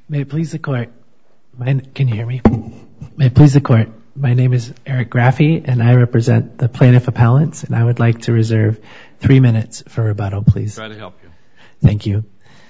May it please the court. Can you hear me? May it please the court. My name is Eric Graffi, and I represent the plaintiff appellants, and I would like to reserve 3 minutes for rebuttal, please. Try to help you. Thank you.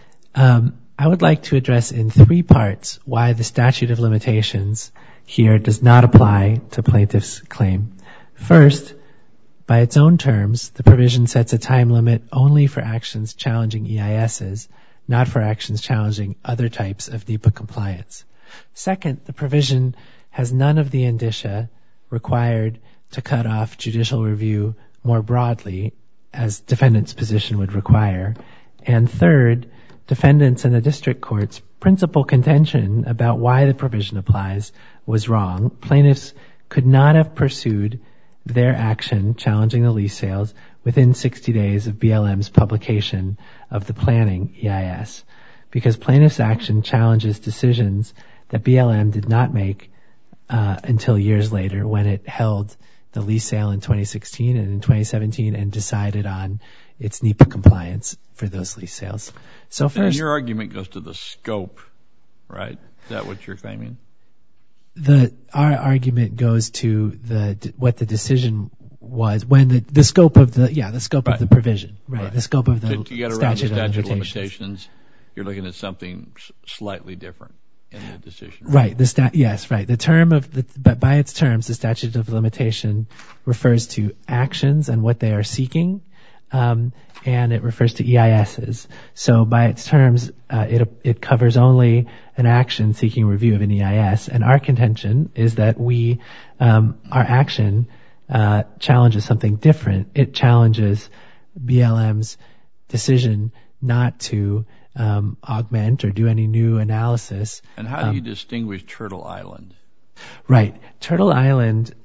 I would like to address in 3 parts why the statute of limitations here does not apply to plaintiff's claim. First, by its own terms, the provision sets a time limit only for actions challenging EISs, not for actions challenging other types of NEPA compliance. Second, the provision has none of the indicia required to cut off judicial review more broadly, as defendant's position would require. And third, defendants and the district court's principal contention about why the provision applies was wrong. Plaintiffs could not have pursued their action challenging the lease sales within 60 days of BLM's publication of the planning EIS, because plaintiff's action challenges decisions that BLM did not make until years later, when it held the lease sale in 2016 and in 2017 and decided on its NEPA compliance for those lease sales. So first, and your argument goes to the scope, right? Is that what you're claiming? Our argument goes to what the decision was when the scope of the right. of the provision, right? The scope of the to get around the statute of limitations, you're looking at something slightly different in the decision. Right. Yes. Right. The term but by its terms, the statute of limitation refers to actions and what they are seeking, and it refers to EISs. So by its terms, it covers only an action seeking review of an EIS. And our contention is that our action challenges something different. It challenges BLM's decision not to augment or do any new analysis. And how do you distinguish Turtle Island? Right. Turtle Island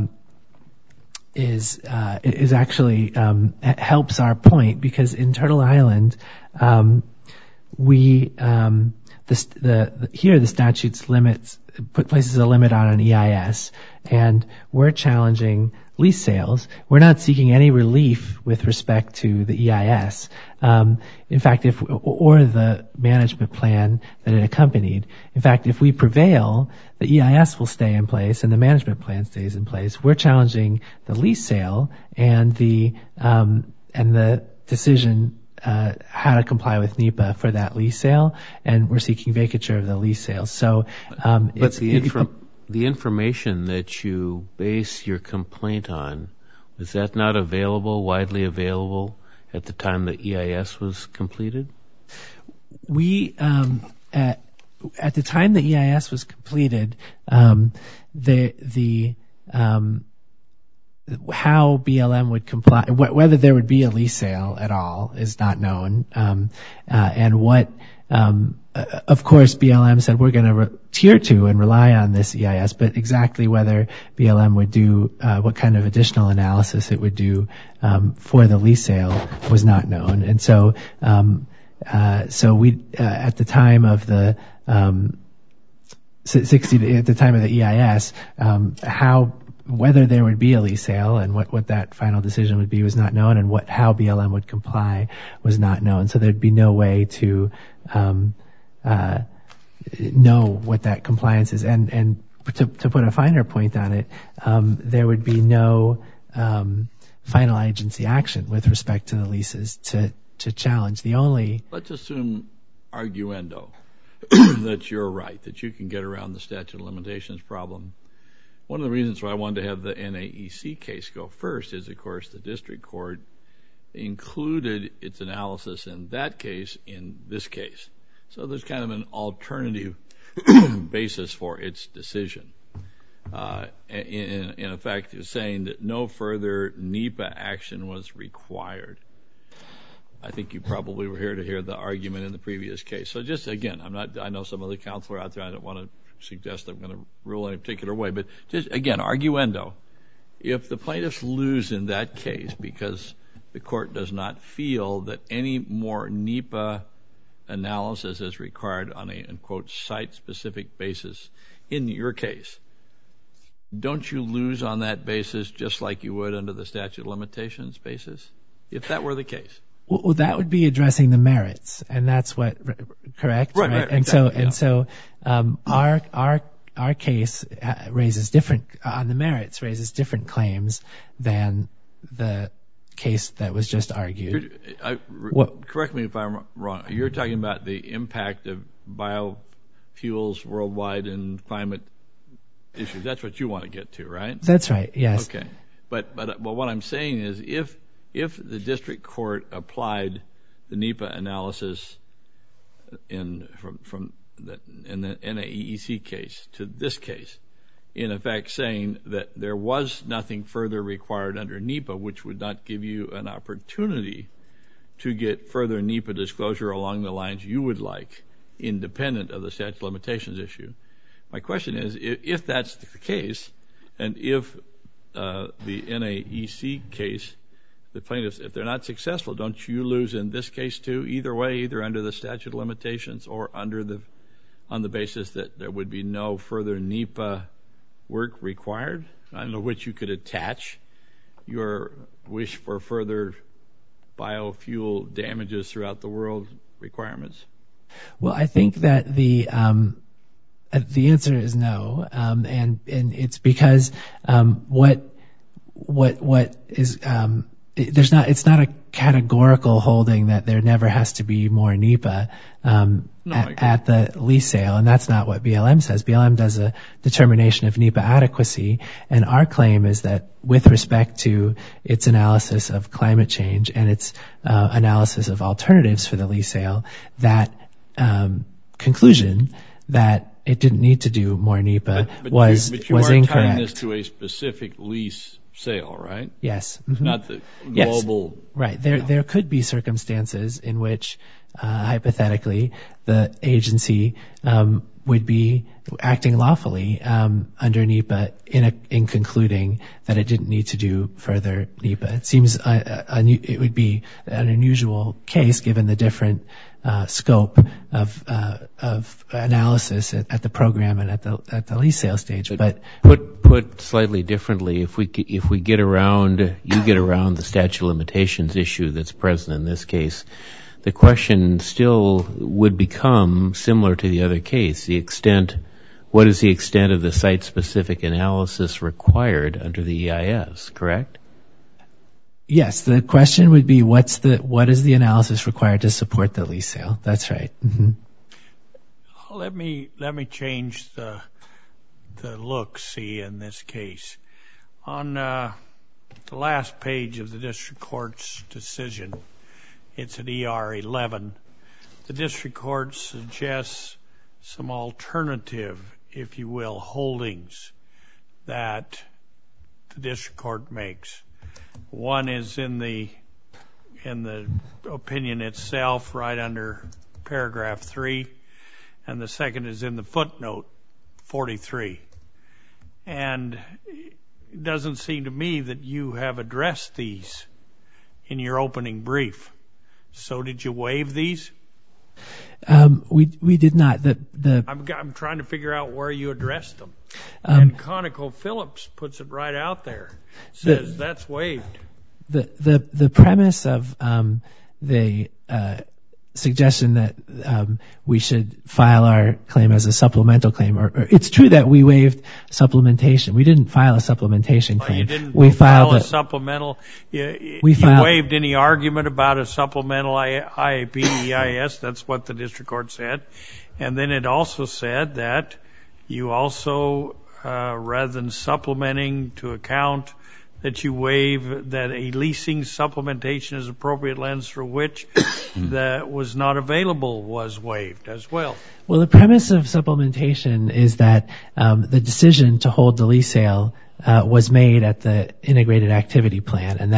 is actually helps our point, because in Turtle Island, here the statutes places a limit on an EIS, and we're challenging lease sales. We're not seeking any relief with respect to the EIS. In fact, or the management plan that it accompanied. In fact, if we prevail, the EIS will stay in place and the management plan stays in place. We're challenging the lease sale and the decision how to comply with NEPA for that lease sale, and we're seeking vacature of the lease sale. So, but the information that you base your complaint on, was that not widely available at the time the EIS was completed? We at the time the EIS was completed, how BLM would comply, whether there would be a lease sale at all, is not known. And what, of course, BLM said we're going to tier to and rely on this EIS, but exactly whether BLM would do, what kind of additional analysis it would do for the lease sale was not known. And so, we at the time of the at the time of the EIS, whether there would be a lease sale and what that final decision would be was not known, and how BLM would comply was not known. So there'd be no way to know what that compliance is. And to put a finer point on it, there would be no final agency action with respect to the leases to challenge. Let's assume arguendo that you're right, that you can get around the statute of limitations problem. One of the reasons why I wanted to have the NAEC case go first is, of course, the district court included its analysis in that case in this case. So there's kind of an alternative basis for its decision. In effect, it's saying that no further NEPA action was required. I think you probably were here to hear the argument in the previous case. So just, again, I know some other counselor out there, I don't want to suggest I'm going to rule any particular way, but just, again, arguendo. If the plaintiffs lose in that case because the court does not feel that any more NEPA analysis is required on a, in quote, site-specific basis in your case, don't you lose on that basis just like you would under the statute of limitations basis, if that were the case? Well, that would be addressing the merits, and that's what correct, right? And exactly, so our case raises different on the merits, raises different claims than the case that was just argued. Correct me if I'm wrong. You're talking about the impact of biofuels worldwide and climate issues. That's what you want to get to, right? That's right. Yes. Okay. But what I'm saying is, if the district court applied the NEPA analysis in the NAEC case to this case, in effect saying that there was nothing further required under NEPA, which would not give you an opportunity to get further NEPA disclosure along the lines you would like, independent of the statute of limitations issue. My question is, if that's the case, and if the NAEC case, the plaintiffs, if they're not successful, don't you lose in this case too? Either way, either under the statute of limitations or on the basis that there would be no further NEPA work required, under which you could attach your wish for further biofuel damages throughout the world requirements? Well, I think that the answer is no, and it's because it's not a categorical holding that there never has to be more NEPA at the lease sale, and that's not what BLM says. BLM does a determination of NEPA adequacy, and our claim is that with respect to its analysis of climate change and its analysis of alternatives for the lease sale, that conclusion that it didn't need to do more NEPA was incorrect. But you are tying this to a specific lease sale, right? Yes. Mm-hmm. Not the global. Yes. Right. There could be circumstances in which, hypothetically, the agency would be acting lawfully under NEPA in concluding that it didn't need to do further NEPA. It seems it would be an unusual case given the different scope of analysis at the program and at the lease sale stage. But put slightly differently, if we get around the statute of limitations issue that's present in this case, the question still would become similar to the other case. What is the extent of the site-specific analysis required under the EIS, correct? Yes, the question would be what is the analysis required to support the lease sale? That's right. Mm-hmm. Let me change the look, in this case. On the last page of the district court's decision, it's at ER 11. The district court suggests some alternative, if you will, holdings that the district court makes. One is in the opinion itself, right under paragraph 3, and the second is in the footnote 43. And it doesn't seem to me that you have addressed these in your opening brief. So did you waive these? We did not. I'm trying to figure out where you addressed them. And ConocoPhillips puts it right out there. Says that's waived. The premise of the suggestion that we should file our claim as a supplemental claim, or it's true that we waived supplementation. We didn't file a supplementation claim. You didn't file a supplemental? You waived any argument about a supplemental IAP, EIS? That's what the district court said. And then it also said that you also, rather than supplementing to account, that you waive that a leasing supplementation is appropriate lens for which that was not available was waived as well. Well, the premise of supplementation is that the decision to hold the lease sale was made at the integrated activity plan, and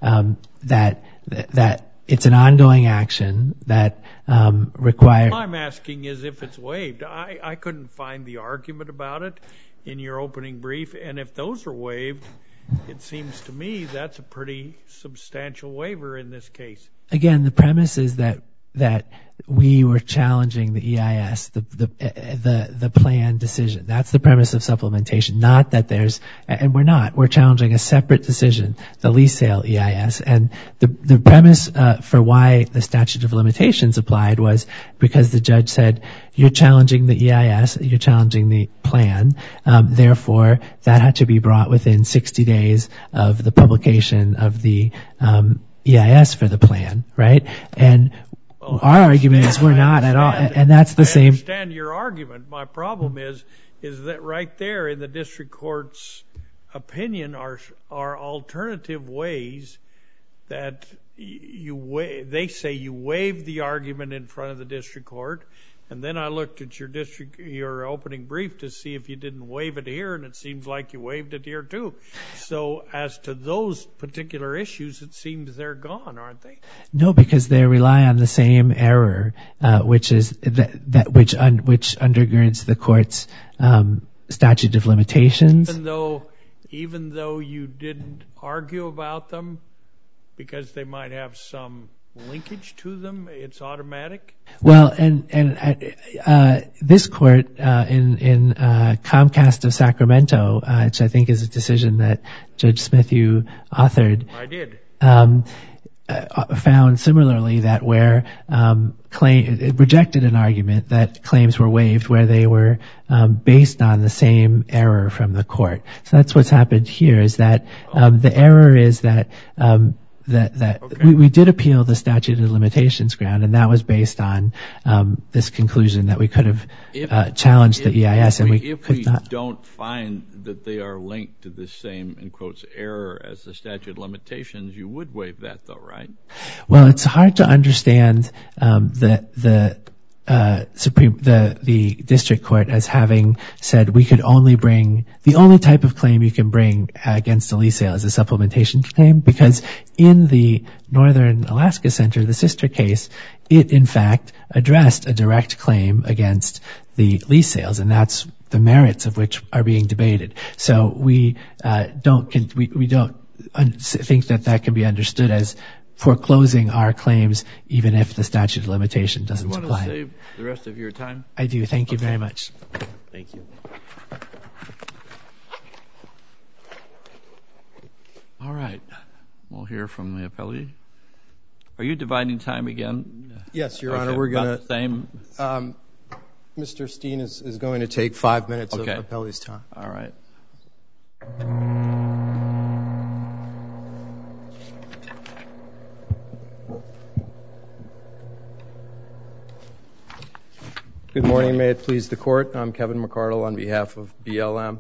that it's an ongoing action that requires. All I'm asking is if it's waived. I couldn't find the argument about it in your opening brief, and if those are waived, it seems to me that's a pretty substantial waiver in this case. Again, the premise is that that we were challenging the EIS, the plan decision. That's the premise of supplementation. Not that and we're not. We're challenging a separate decision, the lease sale EIS. And the premise for why the statute of limitations applied was because the judge said, you're challenging the EIS, you're challenging the plan. Therefore, that had to be brought within 60 days of the publication of the EIS for the plan, right? And our argument is we're not at all, and that's the same. I understand your argument. My problem is that right there in the district court's opinion are alternative ways that they say you waived the argument in front of the district court, and then I looked at your opening brief to see if you didn't waive it here, and it seems like you waived it here too. So as to those particular issues, it seems they're gone, aren't they? No, because they rely on the same error, which is which undergirds the court's statute of limitations. Even though you didn't argue about them because they might have some linkage to them, it's automatic? Well, and this court in Comcast of Sacramento, which I think is a decision that Judge Smith, you authored. I did. Found similarly that where it rejected an argument that claims were waived where they were based on the same error from the court. So that's what's happened here, is that the error is that we did appeal the statute of limitations ground, and that was based on this conclusion that we could have challenged the EIS, and we could not. If we don't find that they are linked to the same, in quotes, error as the statute of limitations, you would waive that though, right? Well, it's hard to understand the district court as having said we could only bring the only type of claim you can bring against a lease sale is a supplementation claim, because in the Northern Alaska Center, the sister case, it in fact addressed a direct claim against the lease sales, and that's the merits of which are being debated. So we don't think that can be understood as foreclosing our claims, even if the statute of limitation doesn't apply. Do you want to save the rest of your time? I do. Thank you very much. Thank you. All right. We'll hear from the appellee. Are you dividing time again? Yes, Your Honor. We're going to. Same. Mr. Steen is going to take 5 minutes of appellee's time. All right. Good morning. May it please the Court. I'm Kevin McCardle on behalf of BLM.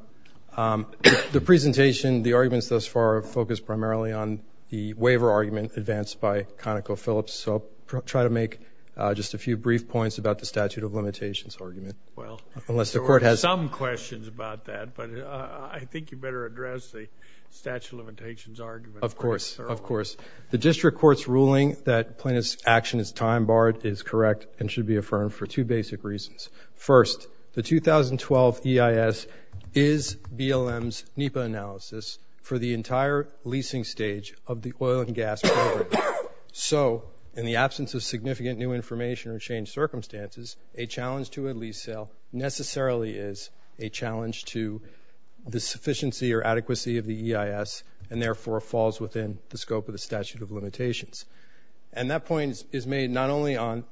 The presentation, the arguments thus far have focused primarily on the waiver argument advanced by ConocoPhillips, so I'll try to make just a few brief points about the statute of limitations argument. Well, unless the Court has some questions about that, but I think you better address the statute of limitations argument. Of course. The district court's ruling that plaintiff's action is time barred is correct and should be affirmed for two basic reasons. First, the 2012 EIS is BLM's NEPA analysis for the entire leasing stage of the oil and gas program. So, in the absence of significant new information or changed circumstances, a challenge to a lease sale necessarily is a challenge to the sufficiency or adequacy of the EIS, and therefore falls within the scope of the statute of limitations. And that point is made not only on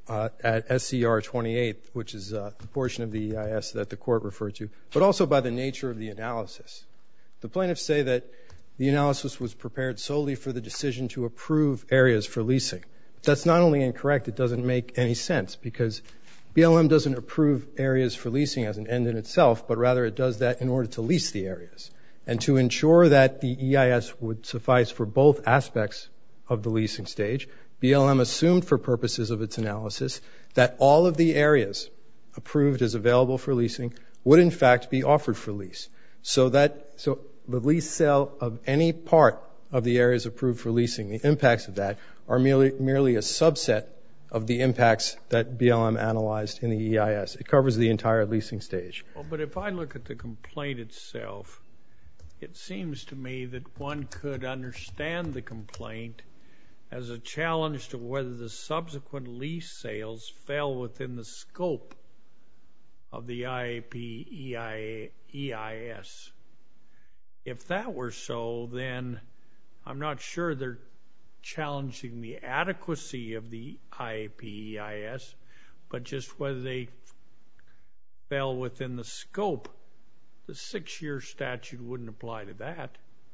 at SCR 28, which is the portion of the EIS that the Court referred to, but also by the nature of the analysis. The plaintiffs say that the analysis was prepared solely for the decision to approve areas for leasing. That's not only incorrect, it doesn't make any sense, because BLM doesn't approve areas for leasing as an end in itself, but rather it does that in order to lease the areas. And to ensure that the EIS would suffice for both aspects of the leasing stage, BLM assumed for purposes of its analysis that all of the areas approved as available for leasing would in fact be offered for lease. So the lease sale of any part of the areas approved for leasing, the impacts of that are merely a subset of the impacts that BLM analyzed in the EIS. It covers the entire leasing stage. Well, but if I look at the complaint itself, it seems to me that one could understand the complaint as a challenge to whether the subsequent lease sales fell within the scope of the IAP EIS. If that were so, then I'm not sure they're challenging the adequacy of the IAP EIS, but just whether they fell within the scope. The 6-year statute wouldn't apply to that.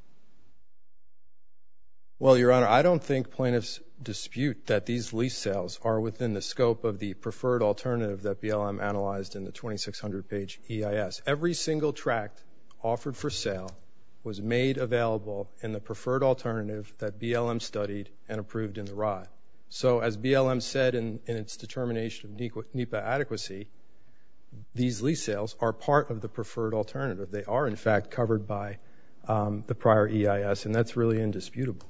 Well, Your Honor, I don't think plaintiffs dispute that these lease sales are within the scope of the preferred alternative that BLM analyzed in the 2,600-page EIS. Every single tract offered for sale was made available in the preferred alternative that BLM studied and approved in the ROD. So as BLM said in its determination of NEPA adequacy, these lease sales are part of the preferred alternative. They are, in fact, covered by the prior EIS, and that's really indisputable.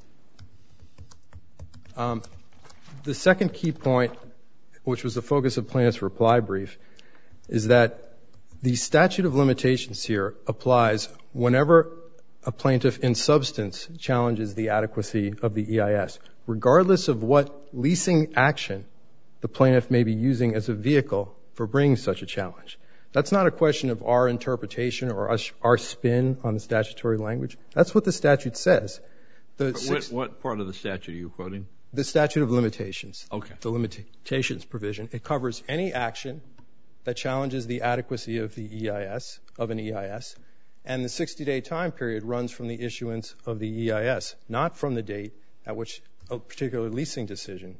The second key point, which was the focus of plaintiff's reply brief, is that the statute of limitations here applies whenever a plaintiff in substance challenges the adequacy of the EIS, regardless of what leasing action the plaintiff may be using as a vehicle for bringing such a challenge. That's not a question of our interpretation or our spin on the statutory language. That's what the statute says. What part of the statute are you quoting? The statute of limitations. Okay. The limitations provision. It covers any action that challenges the adequacy of the EIS, of an EIS, and the 60-day time period runs from the issuance of the EIS, not from the date at which a particular leasing decision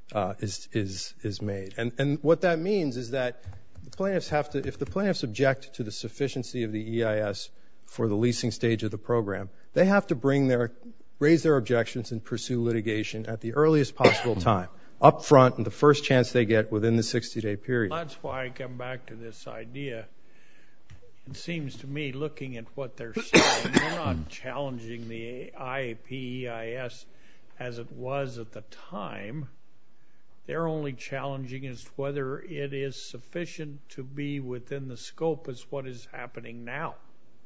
is made. And what that means is that the plaintiffs have to, if the plaintiffs object to the sufficiency of the EIS for the leasing stage of the program, they have to raise their objections and pursue litigation at the earliest possible time, up front, and the first chance they get within the 60-day period. That's why I come back to this idea. It seems to me, looking at what they're saying, they're not challenging the IAP EIS as it was at the time. They're only challenging as to whether it is sufficient to be within the scope as what is happening now.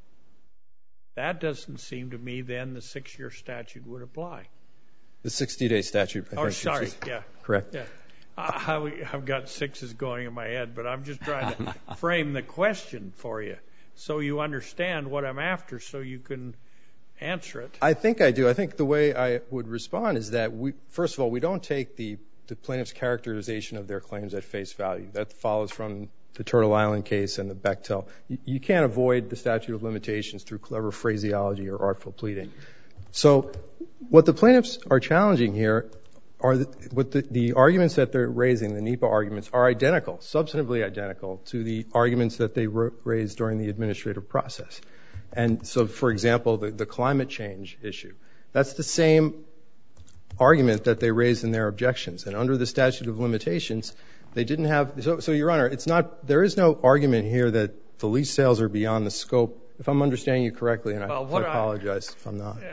That doesn't seem to me then the 6-year statute would apply. The 60-day statute, I think. Oh, sorry, yeah. Correct. Yeah. I've got sixes going in my head, but I'm just trying to frame the question for you so you understand what I'm after so you can answer it. I think I do. I think the way I would respond is that, first of all, we don't take the plaintiff's characterization of their claims at face value. That follows from the Turtle Island case and the Bechtel. You can't avoid the statute of limitations through clever phraseology or artful pleading. So what the plaintiffs are challenging here are the arguments that they're raising, the NEPA arguments, are identical, substantively identical, to the arguments that they raised during the administrative process. And so, for example, the climate change issue, that's the same argument that they raised in their objections. And under the statute of limitations, they didn't have – so, Your Honor, there is no argument here that the lease sales are beyond the scope. If I'm understanding you correctly, and I apologize if I'm not.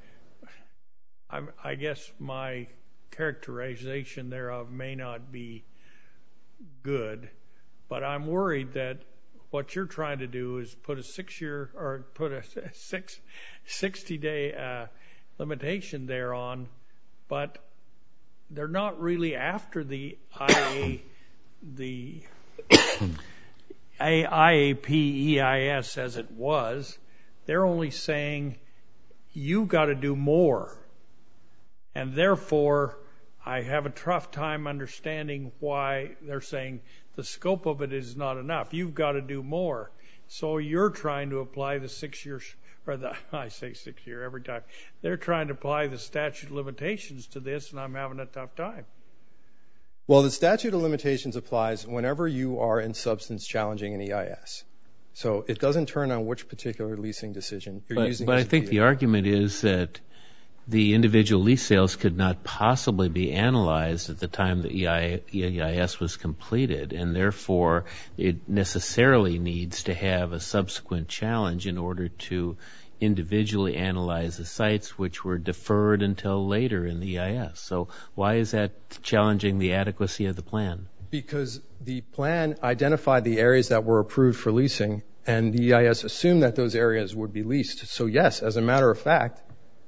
I guess my characterization thereof may not be good, but I'm worried that what you're trying to do is put a 6-year or put a 60-day limitation there on, but they're not really after the IAP EIS as it was. They're only saying you've got to do more. And therefore, I have a tough time understanding why they're saying the scope of it is not enough. You've got to do more. So you're trying to apply the 6 years, or I say 6 year every time. They're trying to apply the statute of limitations to this, and I'm having a tough time. Well, the statute of limitations applies whenever you are in substance challenging an EIS. So it doesn't turn on which particular leasing decision you're using. But I think the argument is that the individual lease sales could not possibly be analyzed at the time the EIS was completed, and therefore it necessarily needs to have a subsequent challenge in order to individually analyze the sites which were deferred until later in the EIS. So why is that challenging the adequacy of the plan? Because the plan identified the areas that were approved for leasing, and the EIS assumed that those areas would be leased. So yes, as a matter of fact,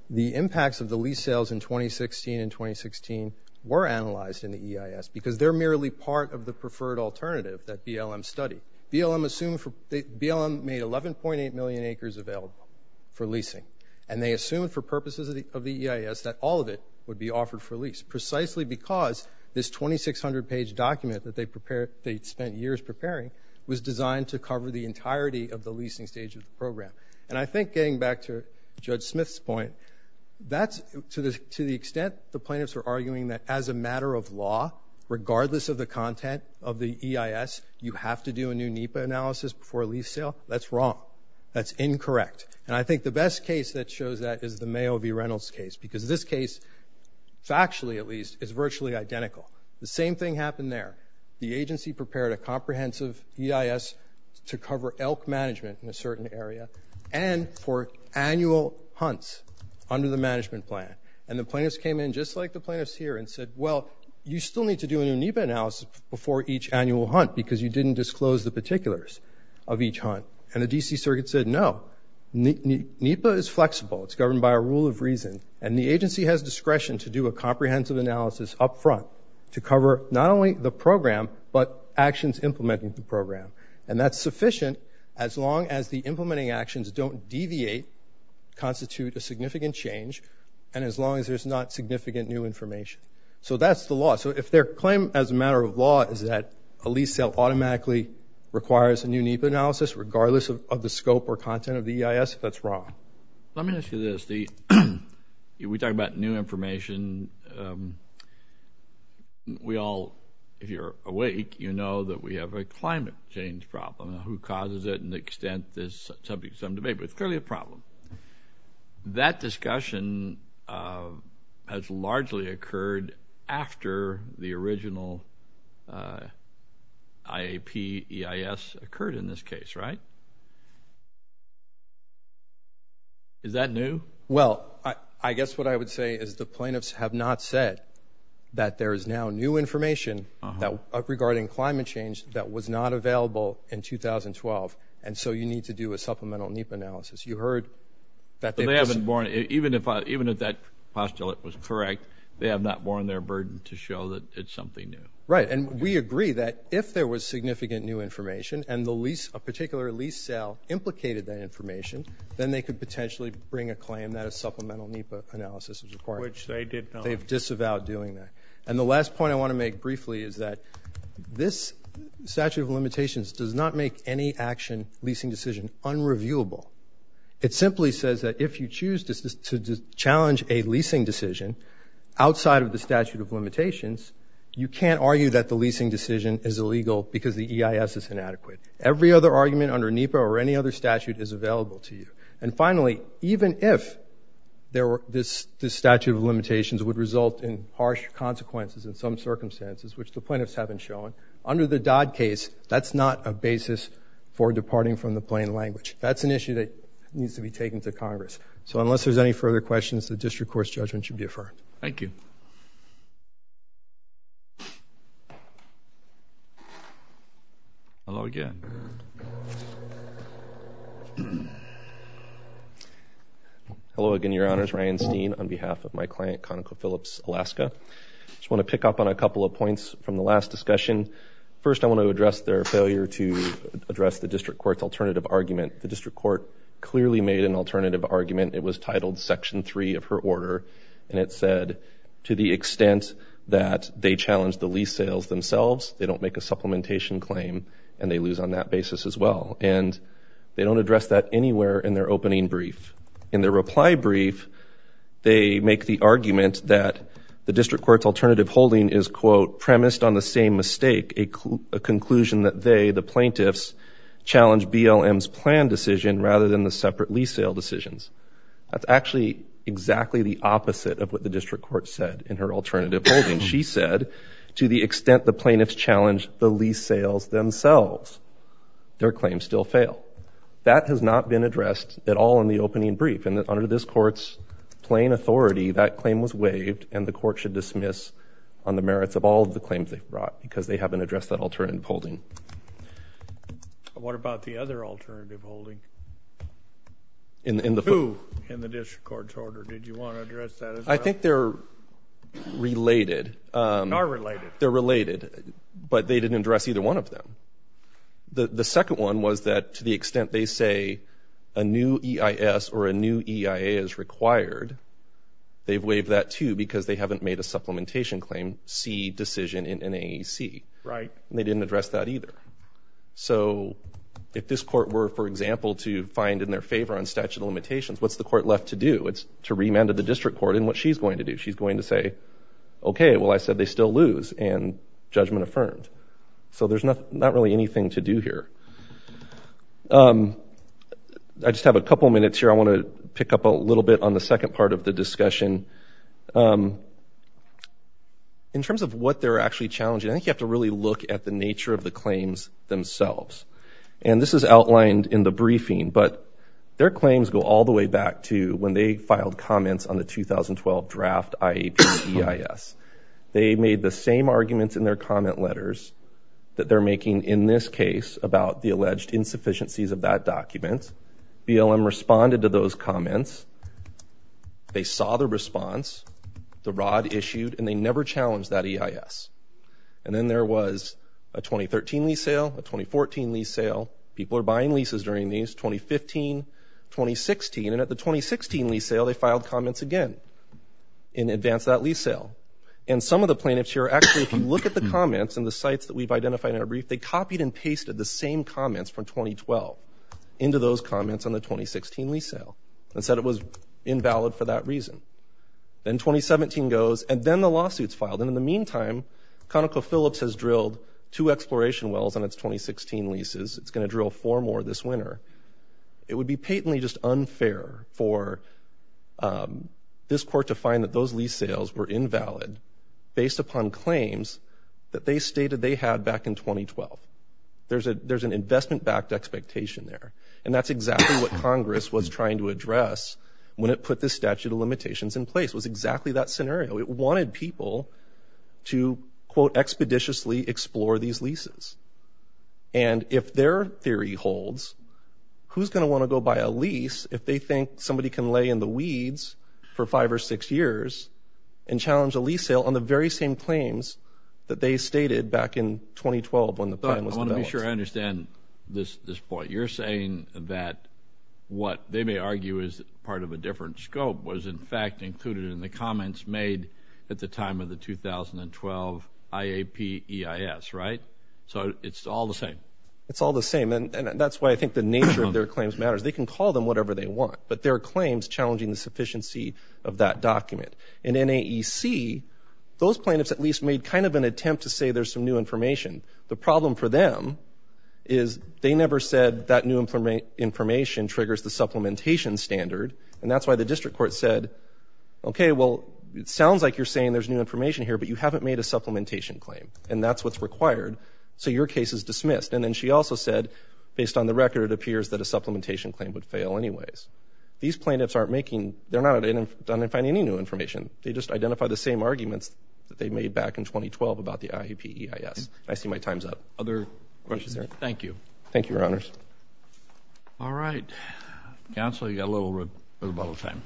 the impacts of the lease sales in 2016 and 2016 were analyzed in the EIS because they're merely part of the preferred alternative that BLM studied. BLM made 11.8 million acres available for leasing, and they assumed for purposes of the EIS that all of it would be offered for lease, precisely because this 2,600-page document that they spent years preparing was designed to cover the entirety of the leasing stage of the program. And I think, getting back to Judge Smith's point, that's to the extent the plaintiffs are arguing that as a matter of law, regardless of the content of the EIS, you have to do a new NEPA analysis before a lease sale. That's wrong. That's incorrect. And I think the best case that shows that is the Mayo v. Reynolds case, because this case, factually at least, is virtually identical. The same thing happened there. The agency prepared a comprehensive EIS to cover elk management in a certain area and for annual hunts under the management plan. And the plaintiffs came in just like the plaintiffs here and said, well, you still need to do a new NEPA analysis before each annual hunt because you didn't disclose the particulars of each hunt. And the D.C. Circuit said, no, NEPA is flexible. It's governed by a rule of reason. And the agency has discretion to do a comprehensive analysis up front to cover not only the program, but actions implementing the program. And that's sufficient as long as the implementing actions don't deviate, constitute a significant change, and as long as there's not significant new information. So that's the law. So if their claim as a matter of law is that a lease sale automatically requires a new NEPA analysis, regardless of the scope or content of the EIS, that's wrong. Let me ask you this. We talk about new information. We all, if you're awake, you know that we have a climate change problem. Who causes it and the extent is subject to some debate, but it's clearly a problem. That discussion has largely occurred after the original IAP EIS occurred in this case, right? Is that new? Well, I guess what I would say is the plaintiffs have not said that there is now new information regarding climate change that was not available in 2012, and so you need to do a supplemental NEPA analysis. You heard that they haven't borne, even if that postulate was correct, they have not borne their burden to show that it's something new. Right, and we agree that if there was significant new information and a particular lease sale implicated that information, then they could potentially bring a claim that a supplemental NEPA analysis was required. Which they did not. They've disavowed doing that. And the last point I want to make briefly is that this statute of limitations does not make any action leasing decision unreviewable. It simply says that if you choose to challenge a leasing decision outside of the statute of limitations, you can't argue that the leasing decision is illegal because the EIS is inadequate. Every other argument under NEPA or any other statute is available to you. And finally, even if this statute of limitations would result in harsh consequences in some circumstances, which the plaintiffs haven't shown, under the Dodd case, that's not a basis for departing from the plain language. That's an issue that needs to be taken to Congress. So unless there's any further questions, the district court's judgment should be affirmed. Thank you. Hello again. Hello again, Your Honors. Ryan Steen on behalf of my client, ConocoPhillips Alaska. Just want to pick up on a couple of points from the last discussion. First, I want to address their failure to address the district court's alternative argument. The district court clearly made an alternative argument. It was titled Section 3 of her order, and it said, to the extent that they challenge the lease sales themselves, they don't make a supplementation claim, and they lose on that basis as well. And they don't address that anywhere in their opening brief. In their reply brief, they make the argument that the district court's alternative holding is, quote, premised on the same mistake, a conclusion that they, the plaintiffs, challenge BLM's plan decision rather than the separate lease sale decisions. That's actually exactly the opposite of what the district court said in her alternative holding. She said, to the extent the plaintiffs challenge the lease sales themselves, their claims still fail. That has not been addressed at all in the opening brief, and under this court's plain authority, that claim was waived, and the court should dismiss on the merits of all of the claims they've brought because they haven't addressed that alternative holding. What about the other alternative holding? In the Who in the district court's order? Did you want to address that as well? I think they're related. Are related. They're related, but they didn't address either one of them. The second one was that to the extent they say a new EIS or a new EIA is required, they've waived that too because they haven't made a supplementation claim, C decision in NAEC. Right. And they didn't address that either. So if this court were, for example, to find in their favor on statute of limitations, what's the court left to do? It's to remand to the district court, and what she's going to do. She's going to say, okay, well, I said they still lose, and judgment affirmed. So there's not really anything to do here. I just have a couple minutes here. I want to pick up a little bit on the second part of the discussion. In terms of what they're actually challenging, I think you have to really look at the nature of the claims themselves. And this is outlined in the briefing, but their claims go all the way back to when they filed comments on the 2012 draft IAP EIS. They made the same arguments in their comment letters that they're making in this case about the alleged insufficiencies of that document. BLM responded to those comments. They saw the response, the ROD issued, and they never challenged that EIS. And then there was a 2013 lease sale, a 2014 lease sale. People are buying leases during these, 2015, 2016, and at the 2016 lease sale, they filed comments again in advance of that lease sale. And some of the plaintiffs here, actually, if you look at the comments and the sites that we've identified in our brief, they copied and pasted the same comments from 2012 into those comments on the 2016 lease sale and said it was invalid for that reason. Then 2017 goes, and then the lawsuit's filed. And in the meantime, ConocoPhillips has drilled 2 exploration wells on its 2016 leases. It's going to drill 4 more this winter. It would be patently just unfair for this court to find that those lease sales were invalid based upon claims that they stated they had back in 2012. There's an investment-backed expectation there. And that's exactly what Congress was trying to address when it put this statute of limitations in place, was exactly that scenario. It wanted people to, quote, expeditiously explore these leases. And if their theory holds, who's going to want to go buy a lease if they think somebody can lay in the weeds for 5 or 6 years and challenge a lease sale on the very same claims that they stated back in 2012 when the plan was developed? I want to be sure I understand this point. You're saying that what they may argue is part of a different scope was in fact included in the comments made at the time of the 2012 IAP EIS, right? So it's all the same. It's all the same, and that's why I think the nature of their claims matters. They can call them whatever they want, but their claims challenging the sufficiency of that document. In NAEC, those plaintiffs at least made kind of an attempt to say there's some new information. The problem for them is they never said that new information triggers the supplementation standard, and that's why the district court said, okay, well, it sounds like you're saying there's new information here, but you haven't made a supplementation claim, and that's what's required, so your case is dismissed. And then she also said, based on the record, it appears that a supplementation claim would fail anyways. These plaintiffs they're not identifying any new information. They just identify the same arguments that they made back in 2012 about the IAP EIS. I see my time's up. Other questions there? Thank you. Thank you, Your Honors. All right. Counsel, you got a little rebuttal time.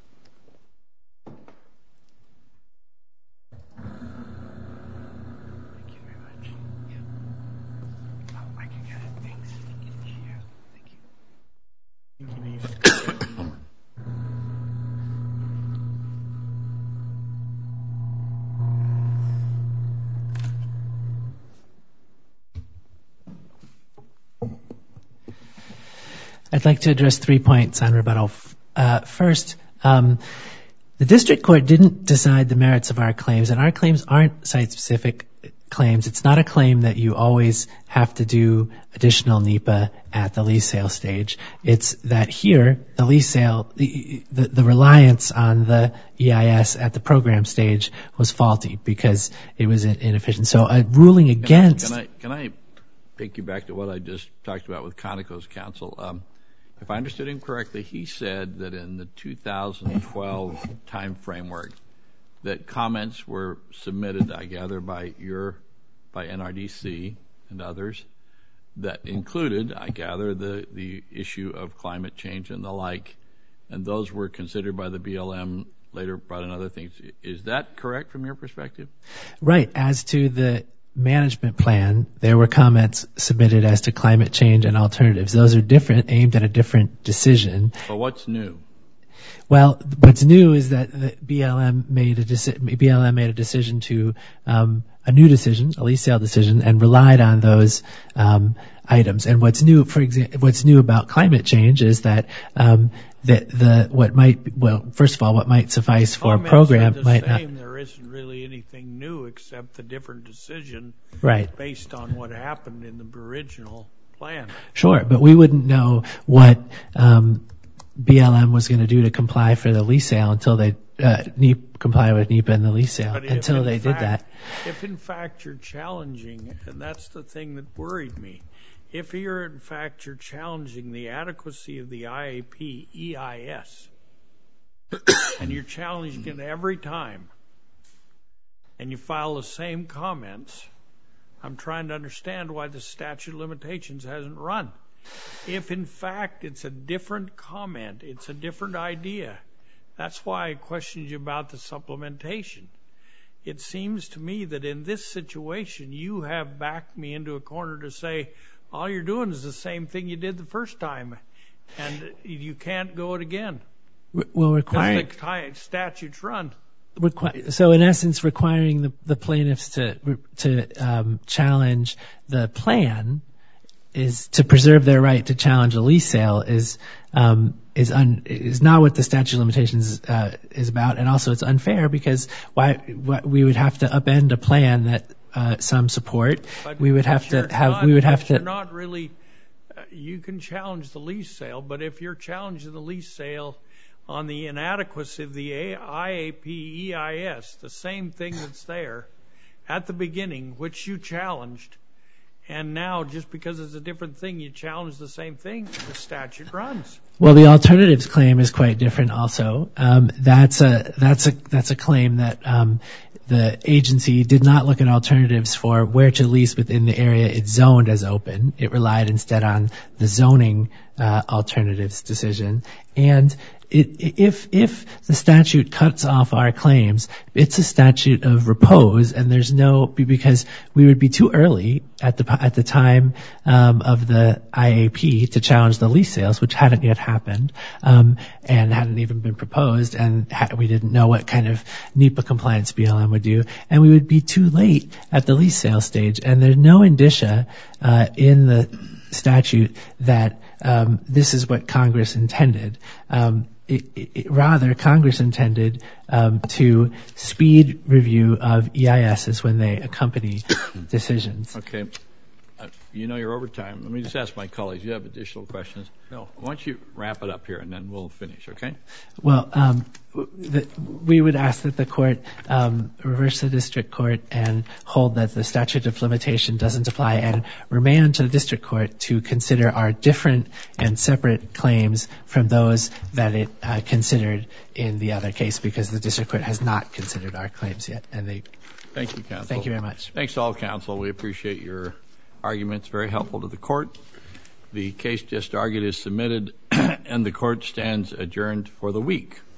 I'd like to address 3 points on rebuttal. First, the district court didn't decide the merits of our claims, and our claims aren't site-specific claims. It's not a claim that you always have to do additional NEPA at the lease sale stage. It's that here, the lease sale, the reliance on the EIS at the program stage was faulty because it was inefficient. So a ruling against... Can I take you back to what I just talked about with Conoco's counsel? If I understood him correctly, he said that in the 2012 time framework that comments were submitted, I gather, by NRDC and others that included, I gather, the issue of climate change and the like, and those were considered by the BLM, later brought in other things. Is that correct from your perspective? Right. As to the management plan, there were comments submitted as to climate change and alternatives. Those are different, aimed at a different decision. But what's new? Well, what's new is that the BLM made a decision to a new decision, a lease sale decision, and relied on those items. And what's new, for example, what's new about climate change is that what might suffice for a program might not. There isn't really anything new except the different decision, right, based on what happened in the original plan. Sure, but we wouldn't know what BLM was going to do to comply for the lease sale until they comply with NEPA and the lease sale, until they did that. If in fact you're challenging, and that's the thing that worried me, if you're challenging the adequacy of the IAP EIS, and you're challenging it every time, and you file the same comments, I'm trying to understand why the statute of limitations hasn't run. If in fact it's a different comment, it's a different idea, that's why I questioned you about the supplementation. It seems to me that in this situation, you have backed me into a corner to say, all you're doing is the same thing you did the first time, and you can't go it again. Well, requiring the statute's run. So in essence, requiring the plaintiffs to challenge the plan is to preserve their right to challenge a lease sale is not what the statute of limitations is about, and also it's unfair because we would have to upend a plan that some support. You're not really. You can challenge the lease sale, but if you're challenging the lease sale on the inadequacy of the IAP EIS, the same thing that's there at the beginning, which you challenged, and now just because it's a different thing, you challenge the same thing, the statute runs. Well, the alternatives claim is quite different also. That's a claim that the agency did not look at alternatives for where to lease within the area it's zoned as open. It relied instead on the zoning alternatives decision. And if the statute cuts off our claims, it's a statute of repose, and because we would be too early at the time of the IAP to challenge the lease sales, which hadn't yet happened and hadn't even been proposed, and we didn't know what kind of NEPA compliance BLM would do, and we would be too late at the lease sale stage. And there's no indicia in the statute that this is what Congress intended. Rather, Congress intended to speed review of EISs when they accompany decisions. Okay. You know you're over time. Let me just ask my colleagues. You have additional questions? No. Why don't you wrap it up here, and then we'll finish, okay? Well, we would ask that the court reverse the district court and hold that the statute of limitation doesn't apply, and remand to the district court to consider our different and separate claims from those that it considered in the other case, because the district court has not considered our claims yet. Thank you, counsel. Thank you very much. Thanks to all counsel. We appreciate your arguments. Very helpful to the court. The case just argued is submitted, and the court stands adjourned for the week.